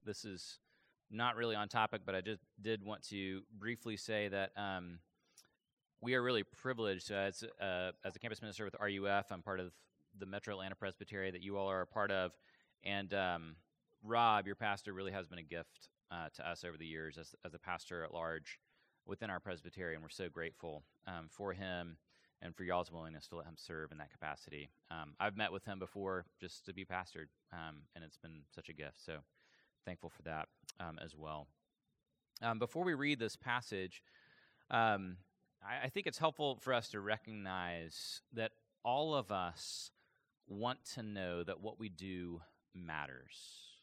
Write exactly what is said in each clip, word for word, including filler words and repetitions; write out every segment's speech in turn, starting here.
this is not really on topic, but I just did want to briefly say that um, we are really privileged uh, as, uh, as a campus minister with R U F. I'm part of the Metro Atlanta Presbytery that you all are a part of, and um, Rob, your pastor, really has been a gift uh, to us over the years as, as a pastor at large within our presbytery, and we're so grateful um, for him and for y'all's willingness to let him serve in that capacity. Um, I've met with him before just to be pastored, um, and it's been such a gift, so thankful for that um, as well. Um, before we read this passage, um, I, I think it's helpful for us to recognize that all of us want to know that what we do matters,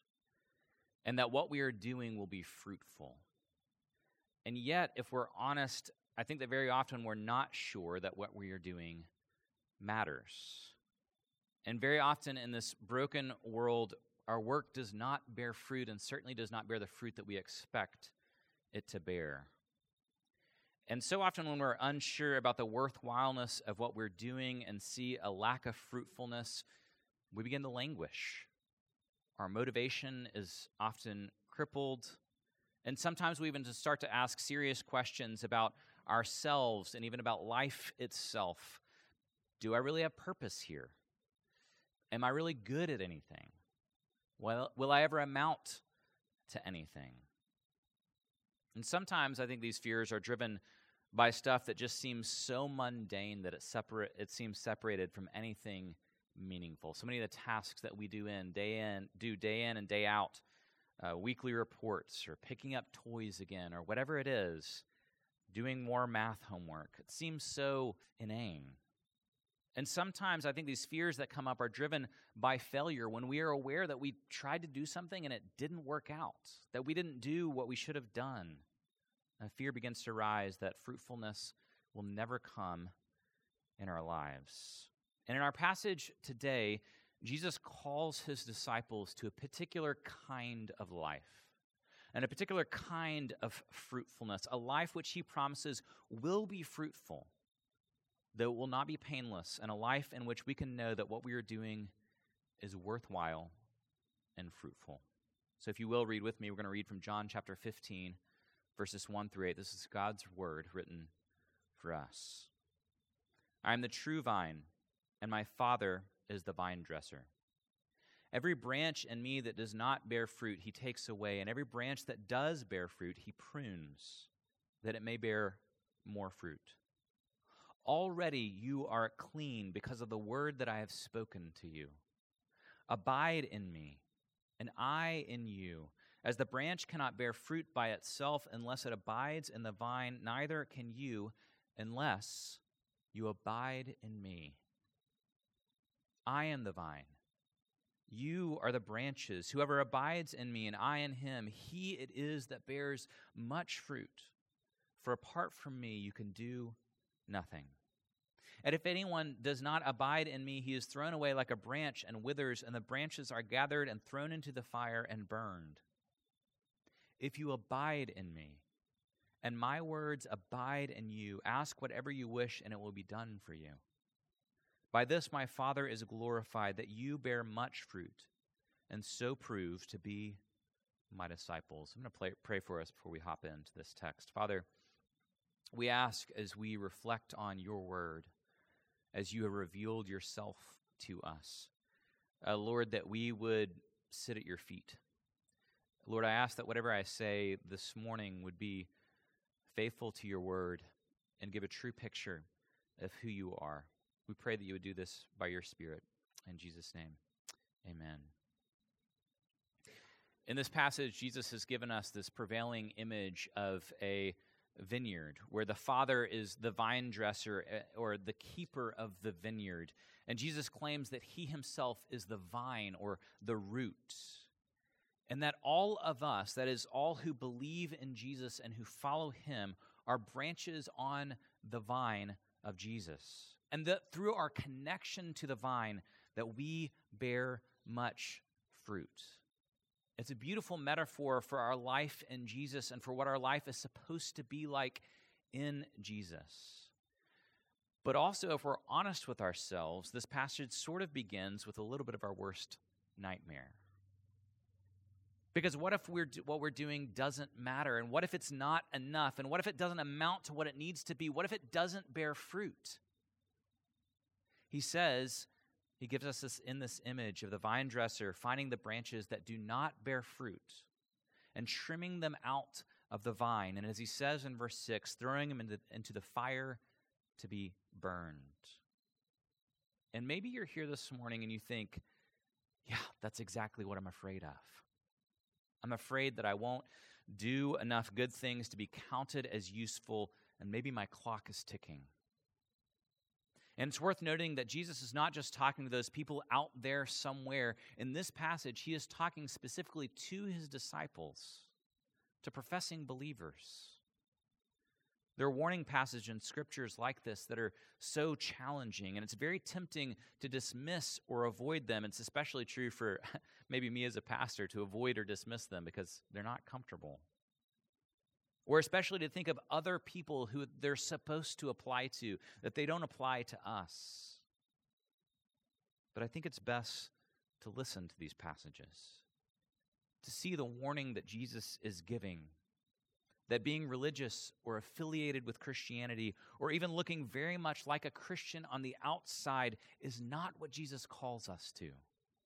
and that what we are doing will be fruitful. And yet, if we're honest, I think that very often we're not sure that what we are doing matters. And very often in this broken world, our work does not bear fruit, and certainly does not bear the fruit that we expect it to bear. And so often when we're unsure about the worthwhileness of what we're doing and see a lack of fruitfulness, we begin to languish. Our motivation is often crippled, and sometimes we even just start to ask serious questions about ourselves and even about life itself. Do I really have purpose here? Am I really good at anything? Well, will I ever amount to anything? And sometimes I think these fears are driven by stuff that just seems so mundane that it separate it seems separated from anything meaningful. So many of the tasks that we do in day in do day in and day out, uh, weekly reports or picking up toys again or whatever it is, doing more math homework. It seems so inane. And sometimes I think these fears that come up are driven by failure when we are aware that we tried to do something and it didn't work out, that we didn't do what we should have done. And fear begins to rise that fruitfulness will never come in our lives. And in our passage today, Jesus calls his disciples to a particular kind of life and a particular kind of fruitfulness, a life which he promises will be fruitful, though it will not be painless, and a life in which we can know that what we are doing is worthwhile and fruitful. So if you will, read with me. We're going to read from John chapter fifteen, verses one through eight. This is God's word written for us. I am the true vine, and my Father is the vine dresser. Every branch in me that does not bear fruit, he takes away, and every branch that does bear fruit, he prunes, that it may bear more fruit. Already you are clean because of the word that I have spoken to you. Abide in me, and I in you. As the branch cannot bear fruit by itself unless it abides in the vine, neither can you unless you abide in me. I am the vine. You are the branches. Whoever abides in me and I in him, he it is that bears much fruit. For apart from me, you can do nothing. And if anyone does not abide in me, he is thrown away like a branch and withers, and the branches are gathered and thrown into the fire and burned. If you abide in me, and my words abide in you, ask whatever you wish, and it will be done for you. By this my Father is glorified, that you bear much fruit, and so prove to be my disciples. I'm going to play, pray for us before we hop into this text. Father, we ask as we reflect on your word, as you have revealed yourself to us, uh, Lord, that we would sit at your feet. Lord, I ask that whatever I say this morning would be faithful to your word and give a true picture of who you are. We pray that you would do this by your Spirit. In Jesus' name, amen. In this passage, Jesus has given us this prevailing image of a vineyard where the Father is the vine dresser or the keeper of the vineyard. And Jesus claims that he himself is the vine or the root. And that all of us, that is, all who believe in Jesus and who follow him, are branches on the vine of Jesus. And that through our connection to the vine, that we bear much fruit. It's a beautiful metaphor for our life in Jesus and for what our life is supposed to be like in Jesus. But also, if we're honest with ourselves, this passage sort of begins with a little bit of our worst nightmare. Because what if we're what we're doing doesn't matter? And what if it's not enough? And what if it doesn't amount to what it needs to be? What if it doesn't bear fruit? He says, he gives us this in this image of the vine dresser finding the branches that do not bear fruit and trimming them out of the vine. And as he says in verse six, throwing them into, into the fire to be burned. And maybe you're here this morning and you think, yeah, that's exactly what I'm afraid of. I'm afraid that I won't do enough good things to be counted as useful, and maybe my clock is ticking. And it's worth noting that Jesus is not just talking to those people out there somewhere. In this passage, he is talking specifically to his disciples, to professing believers. There are warning passages in scriptures like this that are so challenging, and it's very tempting to dismiss or avoid them. It's especially true for maybe me as a pastor to avoid or dismiss them because they're not comfortable. Or especially to think of other people who they're supposed to apply to, that they don't apply to us. But I think it's best to listen to these passages, to see the warning that Jesus is giving, that being religious or affiliated with Christianity or even looking very much like a Christian on the outside is not what Jesus calls us to.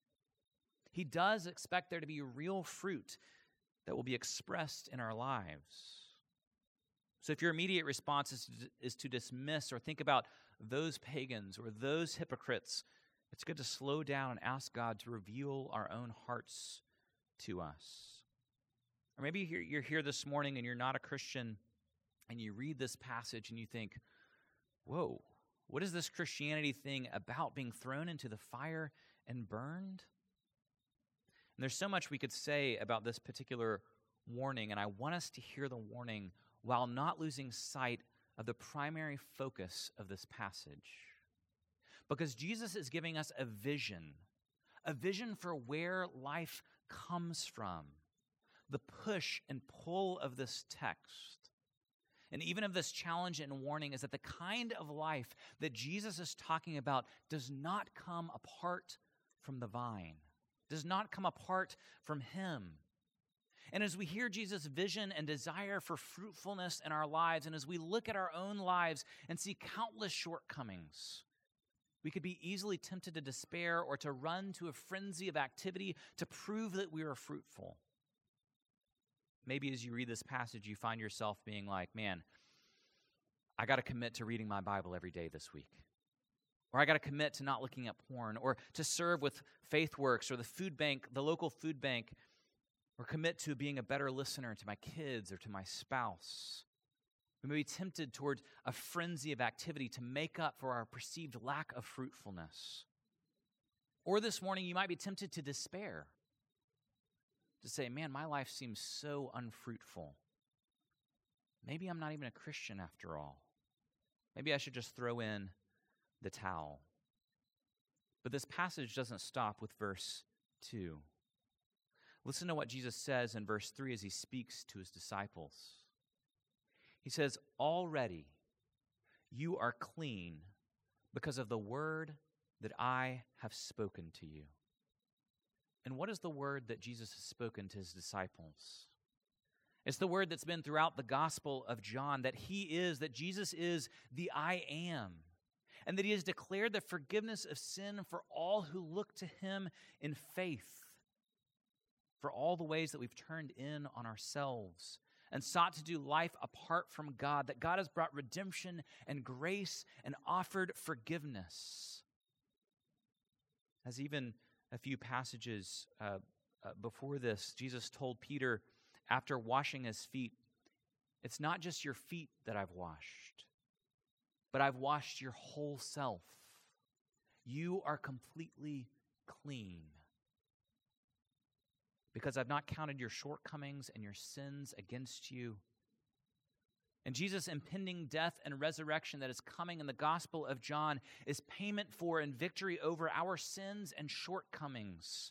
He does expect there to be real fruit that will be expressed in our lives. So if your immediate response is to, is to dismiss or think about those pagans or those hypocrites, it's good to slow down and ask God to reveal our own hearts to us. Or maybe you're, you're here this morning and you're not a Christian and you read this passage and you think, whoa, what is this Christianity thing about being thrown into the fire and burned? And there's so much we could say about this particular warning, and I want us to hear the warning while not losing sight of the primary focus of this passage. Because Jesus is giving us a vision, a vision for where life comes from, the push and pull of this text. And even of this challenge and warning is that the kind of life that Jesus is talking about does not come apart from the vine, does not come apart from him. And as we hear Jesus' vision and desire for fruitfulness in our lives, and as we look at our own lives and see countless shortcomings, we could be easily tempted to despair or to run to a frenzy of activity to prove that we are fruitful. Maybe as you read this passage, you find yourself being like, man, I got to commit to reading my Bible every day this week. Or I got to commit to not looking at porn, or to serve with FaithWorks or the food bank, the local food bank, or commit to being a better listener to my kids or to my spouse. We may be tempted toward a frenzy of activity to make up for our perceived lack of fruitfulness. Or this morning, you might be tempted to despair, to say, man, my life seems so unfruitful. Maybe I'm not even a Christian after all. Maybe I should just throw in the towel. But this passage doesn't stop with verse two. Listen to what Jesus says in verse three as he speaks to his disciples. He says, already you are clean because of the word that I have spoken to you. And what is the word that Jesus has spoken to his disciples? It's the word that's been throughout the Gospel of John, that he is, that Jesus is the I am, and that he has declared the forgiveness of sin for all who look to him in faith, for all the ways that we've turned in on ourselves and sought to do life apart from God, that God has brought redemption and grace and offered forgiveness. As even a few passages uh, uh, before this, Jesus told Peter, after washing his feet, it's not just your feet that I've washed, but I've washed your whole self. You are completely clean because I've not counted your shortcomings and your sins against you. And Jesus' impending death and resurrection that is coming in the Gospel of John is payment for and victory over our sins and shortcomings.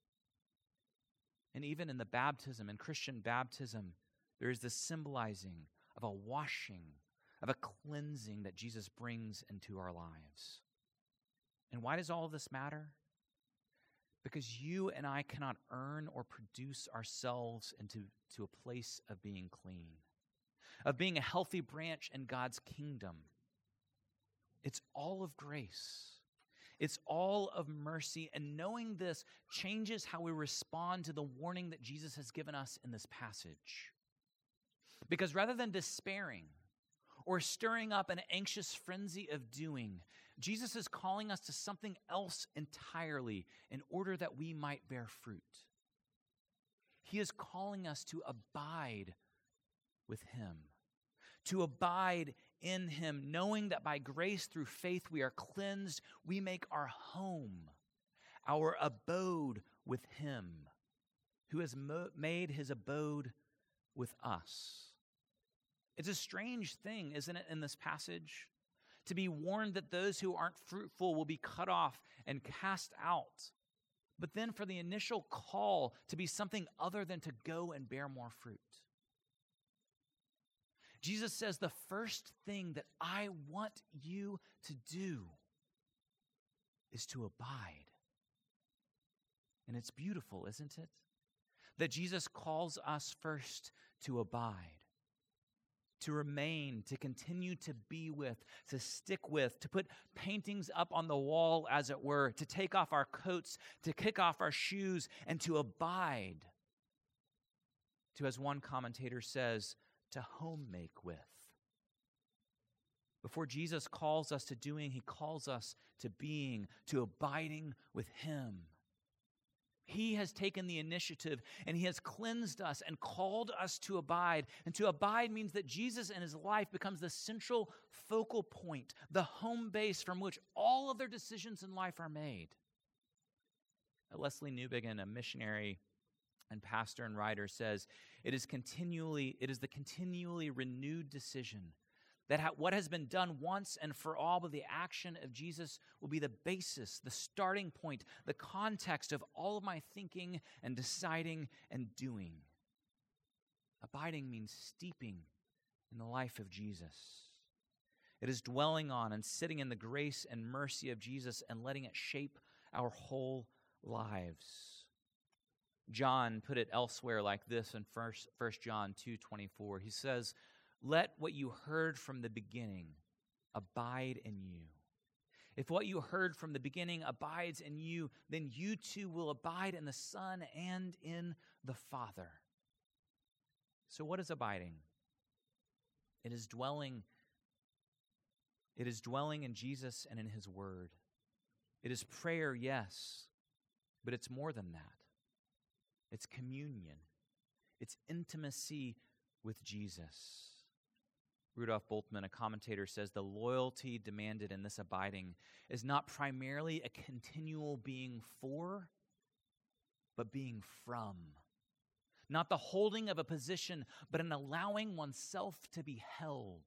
And even in the baptism, in Christian baptism, there is this symbolizing of a washing, of a cleansing that Jesus brings into our lives. And why does all of this matter? Because you and I cannot earn or produce ourselves into to a place of being clean, of being a healthy branch in God's kingdom. It's all of grace. It's all of mercy. And knowing this changes how we respond to the warning that Jesus has given us in this passage. Because rather than despairing or stirring up an anxious frenzy of doing, Jesus is calling us to something else entirely in order that we might bear fruit. He is calling us to abide with him, to abide in him, knowing that by grace through faith we are cleansed. We make our home, our abode with him, who has mo- made his abode with us. It's a strange thing, isn't it, in this passage, to be warned that those who aren't fruitful will be cut off and cast out, but then for the initial call to be something other than to go and bear more fruit. Jesus says the first thing that I want you to do is to abide. And it's beautiful, isn't it? That Jesus calls us first to abide, to remain, to continue to be with, to stick with, to put paintings up on the wall, as it were, to take off our coats, to kick off our shoes, and to abide. To, as one commentator says, to home make with. Before Jesus calls us to doing, he calls us to being, to abiding with him. He has taken the initiative and he has cleansed us and called us to abide. And to abide means that Jesus and his life becomes the central focal point, the home base from which all other decisions in life are made. Leslie Newbigin, a missionary and pastor and writer, says, it is continually, it is the continually renewed decision that ha- what has been done once and for all by the action of Jesus will be the basis, the starting point, the context of all of my thinking and deciding and doing. Abiding means steeping in the life of Jesus. It is dwelling on and sitting in the grace and mercy of Jesus and letting it shape our whole lives. John put it elsewhere like this in First John two twenty-four. He says, let what you heard from the beginning abide in you. If what you heard from the beginning abides in you, then you too will abide in the Son and in the Father. So what is abiding? It is dwelling, it is dwelling in Jesus and in his word. It is prayer, yes, but it's more than that. It's communion. It's intimacy with Jesus. Rudolf Bultmann, a commentator, says the loyalty demanded in this abiding is not primarily a continual being for, but being from. Not the holding of a position, but an allowing oneself to be held.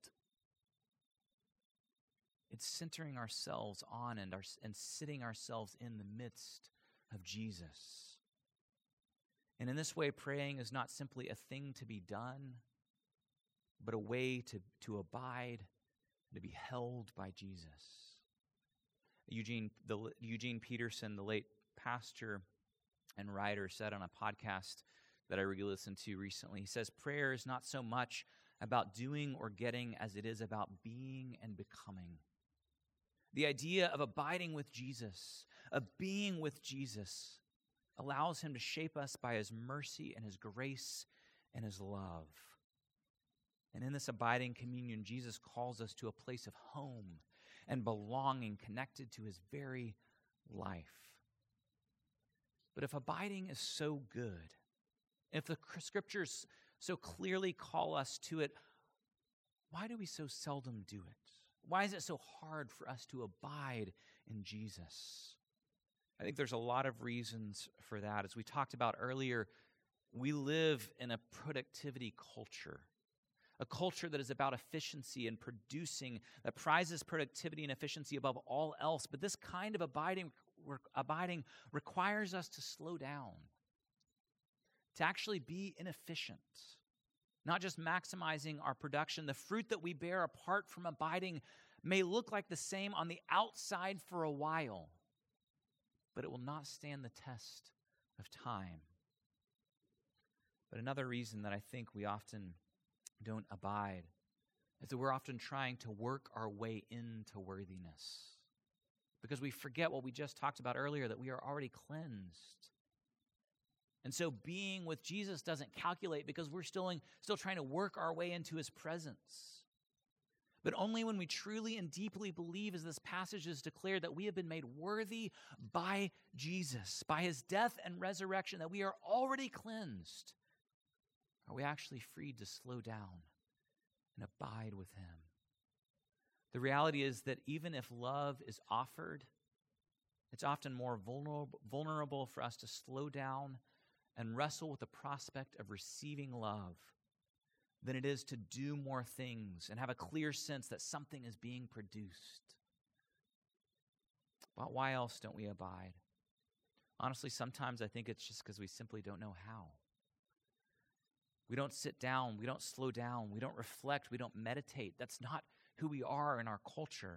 It's centering ourselves on and, our, and sitting ourselves in the midst of Jesus. And in this way, praying is not simply a thing to be done, but a way to, to abide and to be held by Jesus. Eugene, the, Eugene Peterson, the late pastor and writer, said on a podcast that I re-listened to recently, he says, prayer is not so much about doing or getting as it is about being and becoming. The idea of abiding with Jesus, of being with Jesus, allows him to shape us by his mercy and his grace and his love. And in this abiding communion, Jesus calls us to a place of home and belonging connected to his very life. But if abiding is so good, if the scriptures so clearly call us to it, why do we so seldom do it? Why is it so hard for us to abide in Jesus? I think there's a lot of reasons for that. As we talked about earlier, we live in a productivity culture, a culture that is about efficiency and producing, that prizes productivity and efficiency above all else. But this kind of abiding, abiding requires us to slow down, to actually be inefficient, not just maximizing our production. The fruit that we bear apart from abiding may look like the same on the outside for a while, but it will not stand the test of time. But another reason that I think we often don't abide is that we're often trying to work our way into worthiness, because we forget what we just talked about earlier, that we are already cleansed. And so being with Jesus doesn't calculate because we're still, in, still trying to work our way into his presence. But only when we truly and deeply believe, as this passage is declared, that we have been made worthy by Jesus, by his death and resurrection, that we are already cleansed, are we actually freed to slow down and abide with him. The reality is that even if love is offered, it's often more vulnerable, vulnerable for us to slow down and wrestle with the prospect of receiving love than it is to do more things and have a clear sense that something is being produced. But why else don't we abide? Honestly, sometimes I think it's just because we simply don't know how. We don't sit down, we don't slow down, we don't reflect, we don't meditate. That's not who we are in our culture.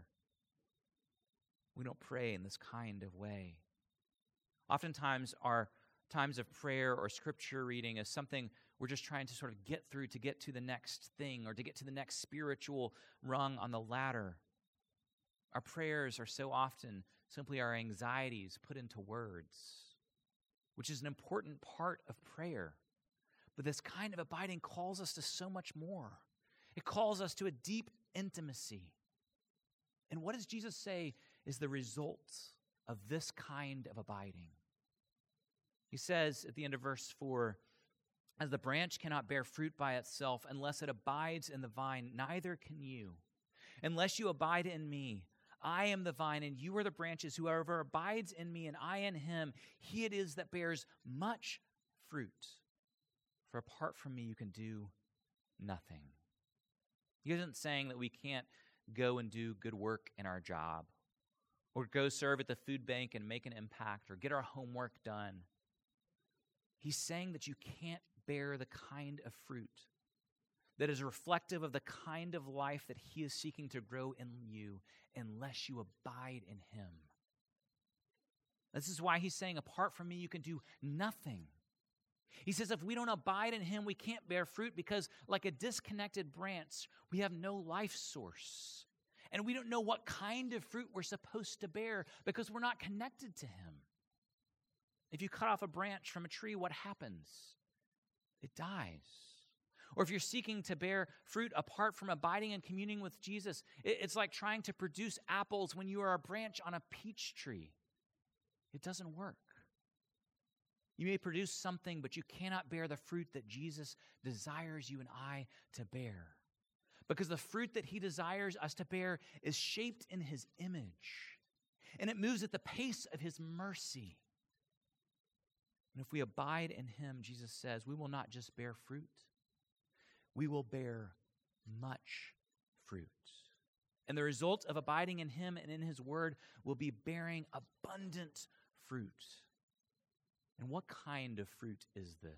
We don't pray in this kind of way. Oftentimes, our times of prayer or scripture reading is something we're just trying to sort of get through to get to the next thing or to get to the next spiritual rung on the ladder. Our prayers are so often simply our anxieties put into words, which is an important part of prayer. But this kind of abiding calls us to so much more. It calls us to a deep intimacy. And what does Jesus say is the result of this kind of abiding? He says at the end of verse four, as the branch cannot bear fruit by itself unless it abides in the vine, neither can you. Unless you abide in me, I am the vine and you are the branches. Whoever abides in me and I in him, he it is that bears much fruit. For apart from me, you can do nothing. He isn't saying that we can't go and do good work in our job, or go serve at the food bank and make an impact, or get our homework done. He's saying that you can't bear the kind of fruit that is reflective of the kind of life that he is seeking to grow in you unless you abide in him. This is why he's saying, apart from me, you can do nothing. He says if we don't abide in him, we can't bear fruit because like a disconnected branch, we have no life source. And we don't know what kind of fruit we're supposed to bear because we're not connected to him. If you cut off a branch from a tree, what happens? It dies. Or if you're seeking to bear fruit apart from abiding and communing with Jesus, it's like trying to produce apples when you are a branch on a peach tree. It doesn't work. You may produce something, but you cannot bear the fruit that Jesus desires you and I to bear. Because the fruit that he desires us to bear is shaped in his image. And it moves at the pace of his mercy. And if we abide in him, Jesus says, we will not just bear fruit. We will bear much fruit. And the result of abiding in him and in his word will be bearing abundant fruit. And what kind of fruit is this?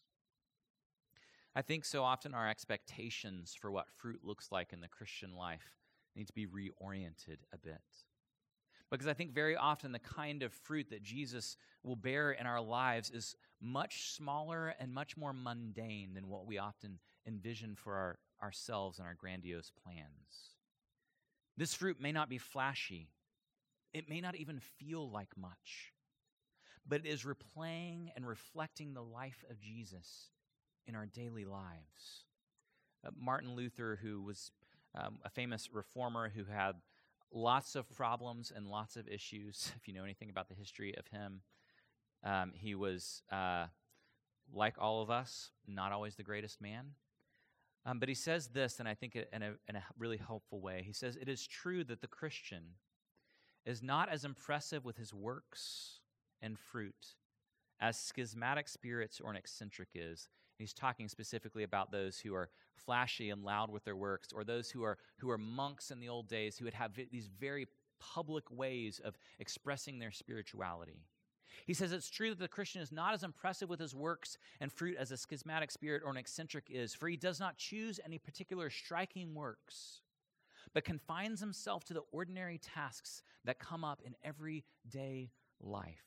I think so often our expectations for what fruit looks like in the Christian life need to be reoriented a bit. Because I think very often the kind of fruit that Jesus will bear in our lives is much smaller and much more mundane than what we often envision for our, ourselves and our grandiose plans. This fruit may not be flashy. It may not even feel like much. But it is replaying and reflecting the life of Jesus in our daily lives. Uh, Martin Luther, who was um, a famous reformer who had lots of problems and lots of issues, if you know anything about the history of him, um, he was, uh, like all of us, not always the greatest man. Um, but he says this, and I think it, in, a, in a really helpful way. He says, it is true that the Christian is not as impressive with his works and fruit as schismatic spirits or an eccentric is. And he's talking specifically about those who are flashy and loud with their works, or those who are who are monks in the old days who would have v- these very public ways of expressing their spirituality. He says it's true that the Christian is not as impressive with his works and fruit as a schismatic spirit or an eccentric is, for he does not choose any particular striking works, but confines himself to the ordinary tasks that come up in everyday life.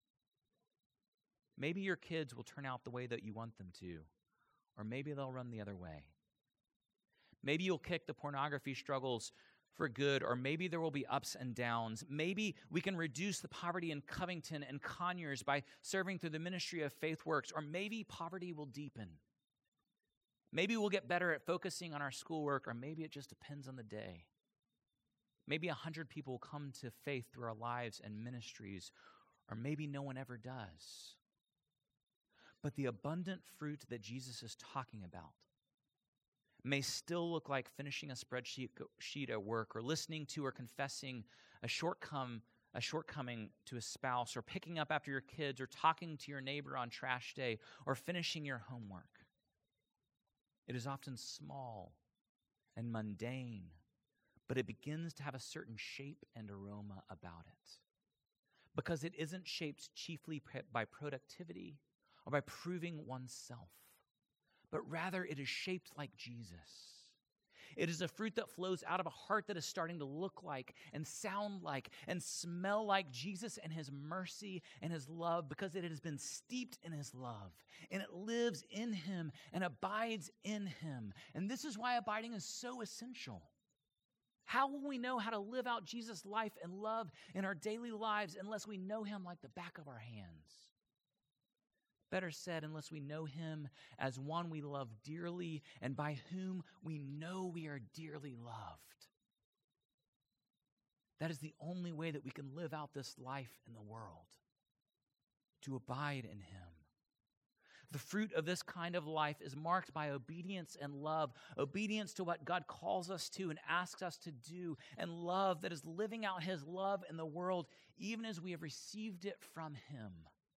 Maybe your kids will turn out the way that you want them to, or maybe they'll run the other way. Maybe you'll kick the pornography struggles for good, or maybe there will be ups and downs. Maybe we can reduce the poverty in Covington and Conyers by serving through the ministry of FaithWorks, or maybe poverty will deepen. Maybe we'll get better at focusing on our schoolwork, or maybe it just depends on the day. Maybe a hundred people will come to faith through our lives and ministries, or maybe no one ever does. But the abundant fruit that Jesus is talking about may still look like finishing a spreadsheet sheet at work, or listening to or confessing a shortcome, a shortcoming to a spouse, or picking up after your kids, or talking to your neighbor on trash day, or finishing your homework. It is often small and mundane, but it begins to have a certain shape and aroma about it, because it isn't shaped chiefly by productivity or by proving oneself, but rather it is shaped like Jesus. It is a fruit that flows out of a heart that is starting to look like and sound like and smell like Jesus and his mercy and his love, because it has been steeped in his love, and it lives in him and abides in him. And this is why abiding is so essential. How will we know how to live out Jesus' life and love in our daily lives unless we know him like the back of our hands? Better said, unless we know him as one we love dearly and by whom we know we are dearly loved. That is the only way that we can live out this life in the world, to abide in him. The fruit of this kind of life is marked by obedience and love, obedience to what God calls us to and asks us to do, and love that is living out his love in the world, even as we have received it from him.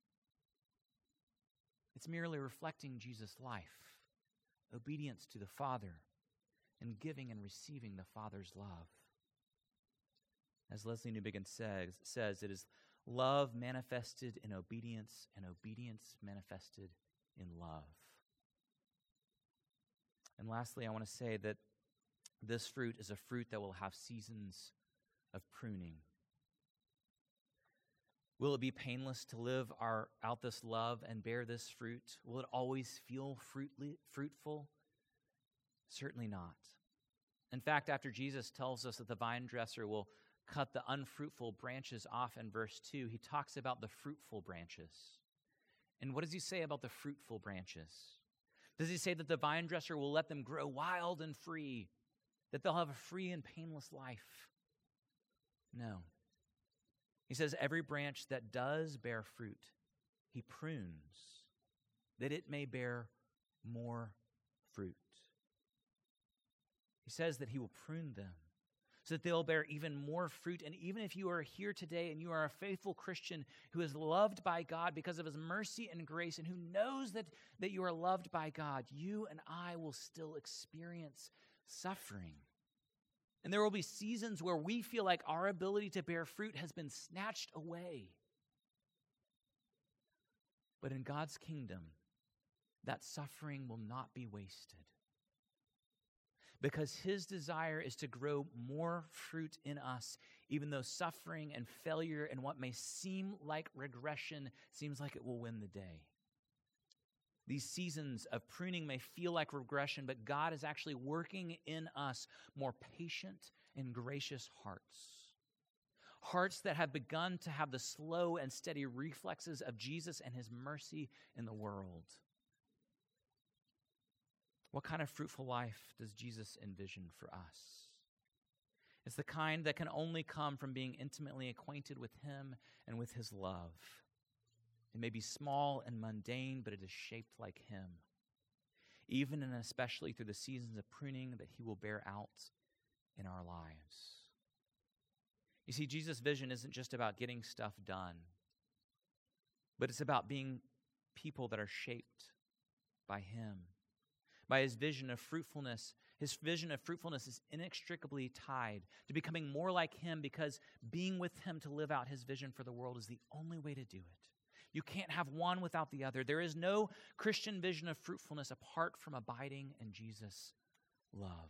It's merely reflecting Jesus' life, obedience to the Father, and giving and receiving the Father's love. As Leslie Newbigin says, says, it is love manifested in obedience, and obedience manifested in love. And lastly, I want to say that this fruit is a fruit that will have seasons of pruning. Will it be painless to live our, out this love and bear this fruit? Will it always feel fruitly, fruitful? Certainly not. In fact, after Jesus tells us that the vine dresser will cut the unfruitful branches off in verse two, he talks about the fruitful branches. And what does he say about the fruitful branches? Does he say that the vine dresser will let them grow wild and free, that they'll have a free and painless life? No. He says every branch that does bear fruit, he prunes, that it may bear more fruit. He says that he will prune them so that they'll bear even more fruit. And even if you are here today and you are a faithful Christian who is loved by God because of his mercy and grace, and who knows that, that you are loved by God, you and I will still experience suffering. And there will be seasons where we feel like our ability to bear fruit has been snatched away. But in God's kingdom, that suffering will not be wasted, because his desire is to grow more fruit in us, even though suffering and failure and what may seem like regression seems like it will win the day. These seasons of pruning may feel like regression, but God is actually working in us more patient and gracious hearts. Hearts that have begun to have the slow and steady reflexes of Jesus and his mercy in the world. What kind of fruitful life does Jesus envision for us? It's the kind that can only come from being intimately acquainted with him and with his love. It may be small and mundane, but it is shaped like him, even and especially through the seasons of pruning that he will bear out in our lives. You see, Jesus' vision isn't just about getting stuff done, but it's about being people that are shaped by him, by his vision of fruitfulness. His vision of fruitfulness is inextricably tied to becoming more like him, because being with him to live out his vision for the world is the only way to do it. You can't have one without the other. There is no Christian vision of fruitfulness apart from abiding in Jesus' love.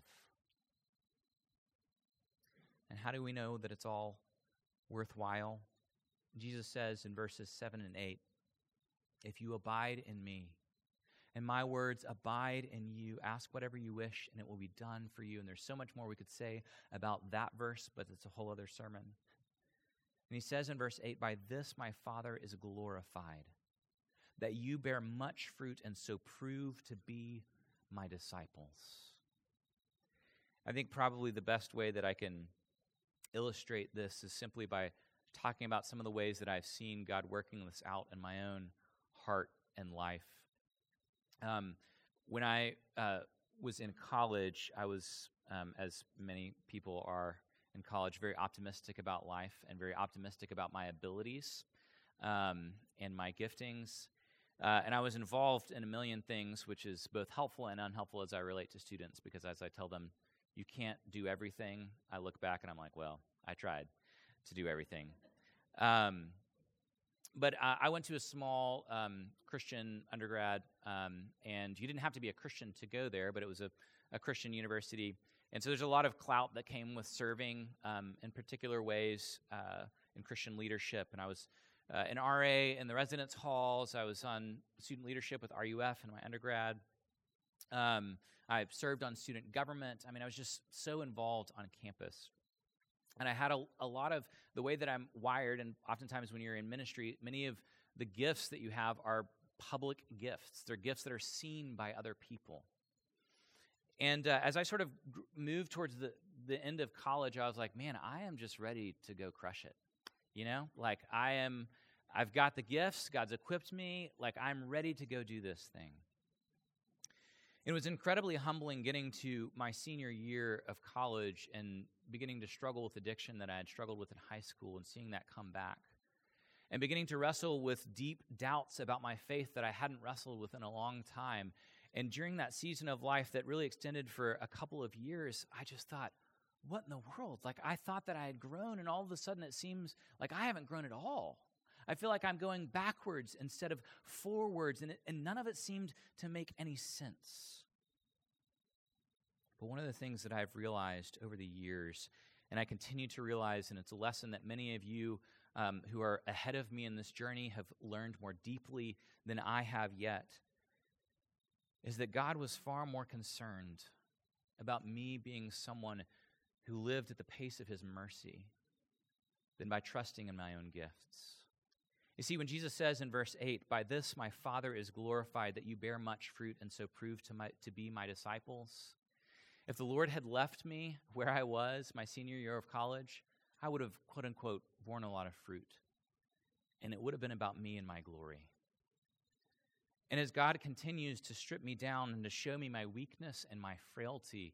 And how do we know that it's all worthwhile? Jesus says in verses seven and eight, if you abide in me, and my words abide in you, ask whatever you wish, and it will be done for you. And there's so much more we could say about that verse, but it's a whole other sermon. And he says in verse eight, by this my Father is glorified, that you bear much fruit and so prove to be my disciples. I think probably the best way that I can illustrate this is simply by talking about some of the ways that I've seen God working this out in my own heart and life. Um, when I uh, was in college, I was, um, as many people are in college, very optimistic about life and very optimistic about my abilities um, and my giftings. Uh, and I was involved in a million things, which is both helpful and unhelpful as I relate to students, because as I tell them, you can't do everything, I look back and I'm like, well, I tried to do everything. Um, but uh, I went to a small um, Christian undergrad, um, and you didn't have to be a Christian to go there, but it was a, a Christian university. And so there's a lot of clout that came with serving um, in particular ways uh, in Christian leadership. And I was uh, an R A in the residence halls. I was on student leadership with R U F in my undergrad. Um, I served on student government. I mean, I was just so involved on campus. And I had a, a lot of the way that I'm wired, and oftentimes when you're in ministry, many of the gifts that you have are public gifts. They're gifts that are seen by other people. And uh, as I sort of g- moved towards the, the end of college, I was like, man, I am just ready to go crush it. You know, like I am, I've got the gifts, God's equipped me, like I'm ready to go do this thing. It was incredibly humbling getting to my senior year of college and beginning to struggle with addiction that I had struggled with in high school and seeing that come back. And beginning to wrestle with deep doubts about my faith that I hadn't wrestled with in a long time. And during that season of life that really extended for a couple of years, I just thought, what in the world? Like I thought that I had grown, and all of a sudden it seems like I haven't grown at all. I feel like I'm going backwards instead of forwards, and, it, and none of it seemed to make any sense. But one of the things that I've realized over the years, and I continue to realize, and it's a lesson that many of you um, who are ahead of me in this journey have learned more deeply than I have yet, is that God was far more concerned about me being someone who lived at the pace of his mercy than by trusting in my own gifts. You see, when Jesus says in verse eight, by this my Father is glorified, that you bear much fruit and so prove to, my, to be my disciples. If the Lord had left me where I was my senior year of college, I would have, quote unquote, borne a lot of fruit. And it would have been about me and my glory. And as God continues to strip me down and to show me my weakness and my frailty,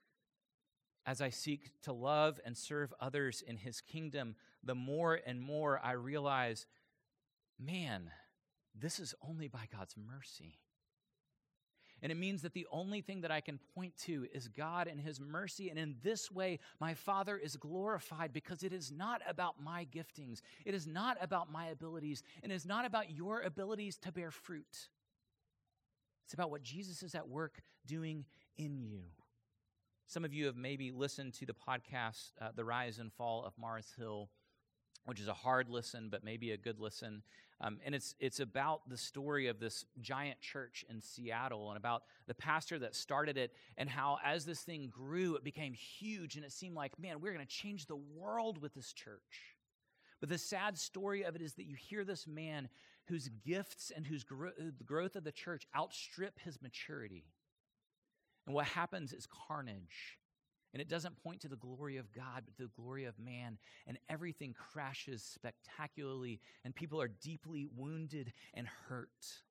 as I seek to love and serve others in his kingdom, the more and more I realize, man, this is only by God's mercy. And it means that the only thing that I can point to is God and his mercy. And in this way, my Father is glorified, because it is not about my giftings. It is not about my abilities. And it is not about your abilities to bear fruit. It's about what Jesus is at work doing in you. Some of you have maybe listened to the podcast, uh, The Rise and Fall of Mars Hill, which is a hard listen, but maybe a good listen. Um, and it's it's about the story of this giant church in Seattle and about the pastor that started it, and how as this thing grew, it became huge, and it seemed like, man, we're going to change the world with this church. But the sad story of it is that you hear this man whose gifts and whose gro- the growth of the church outstrip his maturity. And what happens is carnage. And it doesn't point to the glory of God, but the glory of man. And everything crashes spectacularly, and people are deeply wounded and hurt.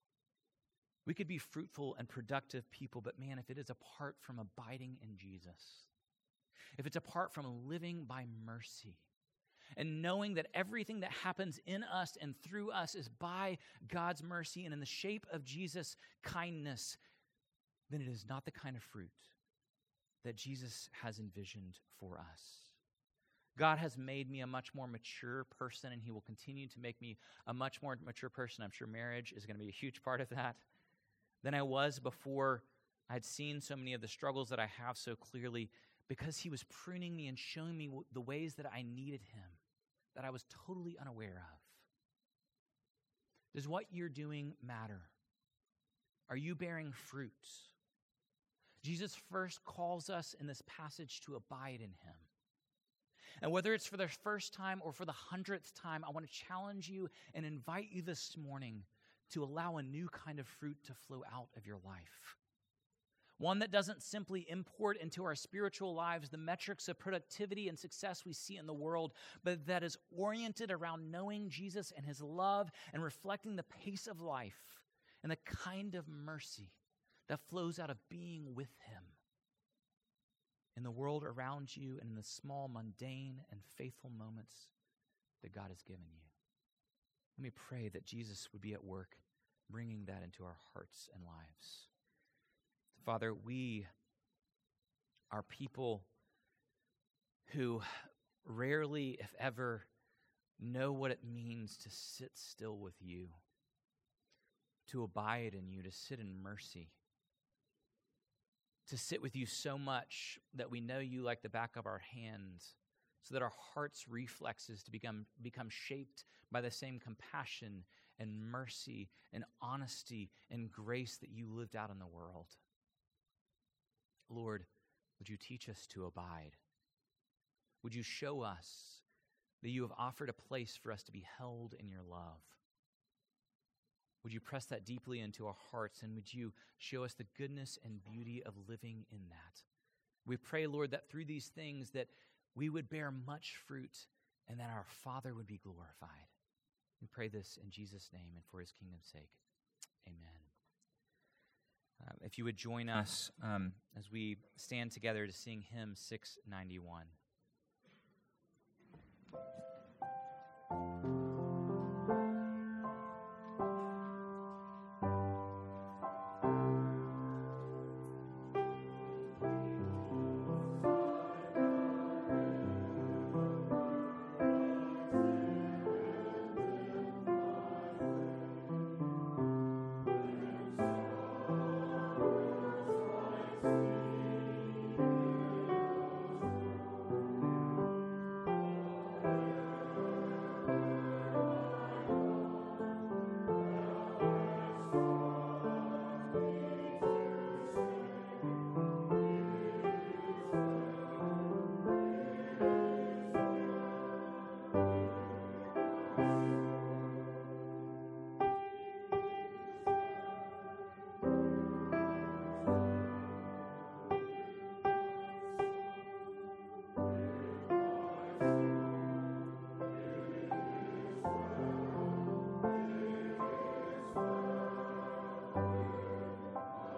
We could be fruitful and productive people, but man, if it is apart from abiding in Jesus, if it's apart from living by mercy, and knowing that everything that happens in us and through us is by God's mercy and in the shape of Jesus' kindness, then it is not the kind of fruit that Jesus has envisioned for us. God has made me a much more mature person, and he will continue to make me a much more mature person. I'm sure marriage is going to be a huge part of that, than I was before I'd seen so many of the struggles that I have so clearly, because he was pruning me and showing me the ways that I needed him, that I was totally unaware of. Does what you're doing matter? Are you bearing fruit? Jesus first calls us in this passage to abide in him. And whether it's for the first time or for the hundredth time, I want to challenge you and invite you this morning to allow a new kind of fruit to flow out of your life. One that doesn't simply import into our spiritual lives the metrics of productivity and success we see in the world, but that is oriented around knowing Jesus and his love and reflecting the pace of life and the kind of mercy that flows out of being with him in the world around you and in the small, mundane, and faithful moments that God has given you. Let me pray that Jesus would be at work bringing that into our hearts and lives. Father, we are people who rarely, if ever, know what it means to sit still with you, to abide in you, to sit in mercy, to sit with you so much that we know you like the back of our hands, so that our heart's reflexes to become, become shaped by the same compassion and mercy and honesty and grace that you lived out in the world. Lord, would you teach us to abide? Would you show us that you have offered a place for us to be held in your love? Would you press that deeply into our hearts, and would you show us the goodness and beauty of living in that? We pray, Lord, that through these things that we would bear much fruit and that our Father would be glorified. We pray this in Jesus' name and for his kingdom's sake. Amen. Uh, if you would join us um, as we stand together to sing hymn six ninety-one.